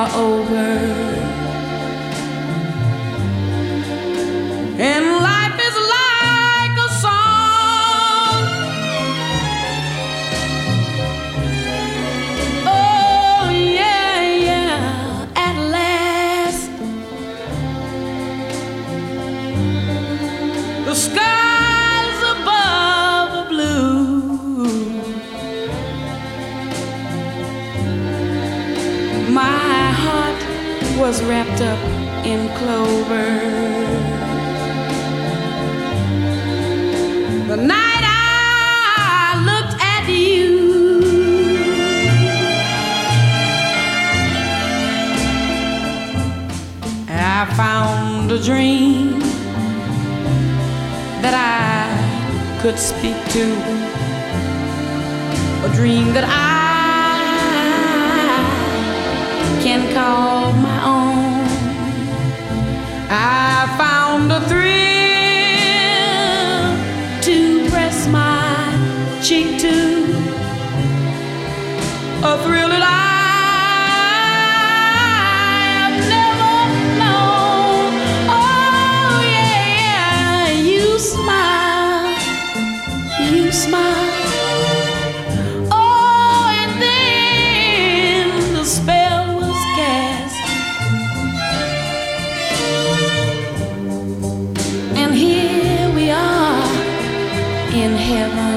are over, and life is like a song. Oh yeah, yeah, at last the skies above are blue. My heart was wrapped up in clover. The night I looked at you, I found a dream that I could speak to, a dream that I can call my own. I found a thrill to press my cheek to, a thrill that I've never known. Oh yeah, you smile, you smile. Oh, and then the spell was cast, and here we are in heaven.